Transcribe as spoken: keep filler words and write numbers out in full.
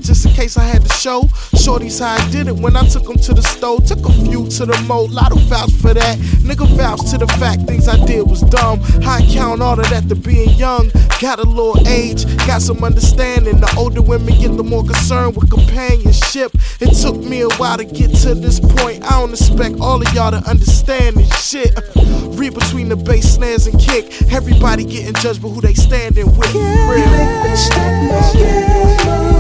just in case I had to show shorties how I did it when I took them to the store. Took a few to the mo, lotto vouch for that. Nigga vouch to the fact things I did was dumb. How I count all of that to being young. Got a little age, got some understanding. The older women get, the more concerned with companionship. It took me a while to get to this point. I don't expect all of y'all to understand this shit. Read between the bass, snares, and kick. Everybody getting judged by who they standing with. Can't make me stop my game.